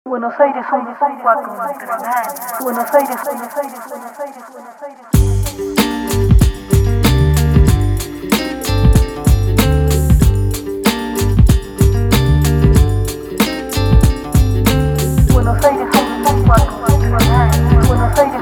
Buenos Aires, Buenos Aires, Buenos Aires, Buenos Aires, Buenos Aires, Buenos Aires. Buenos Aires, Buenos Aires.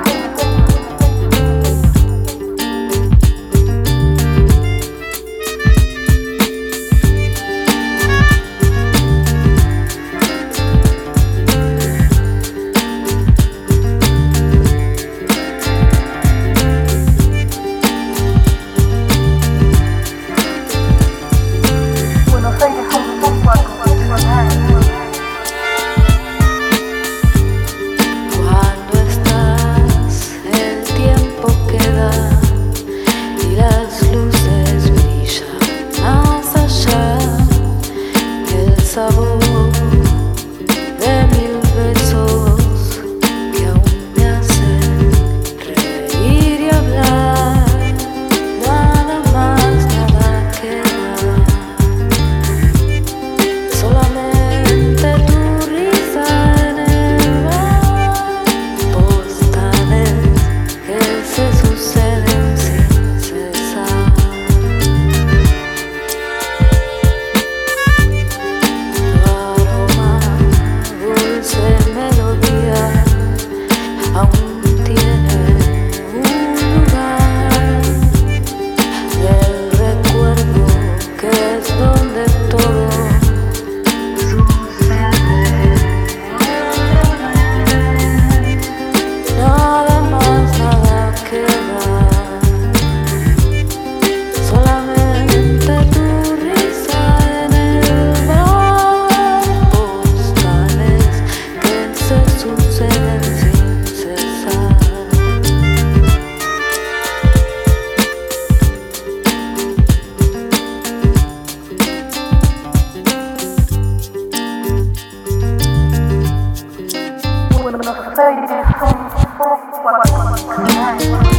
Sabor de mil besos que aún me hacen reír y hablar. Nada más, nada queda, solamente tu risa en el bar. Postales que se suceden sin cesar. Aún tiene un lugar del recuerdo que es donde todo sucede. Nada más, nada queda, solamente tu risa en el bar. Postales que se suceden sin cesar. Buenos Aires,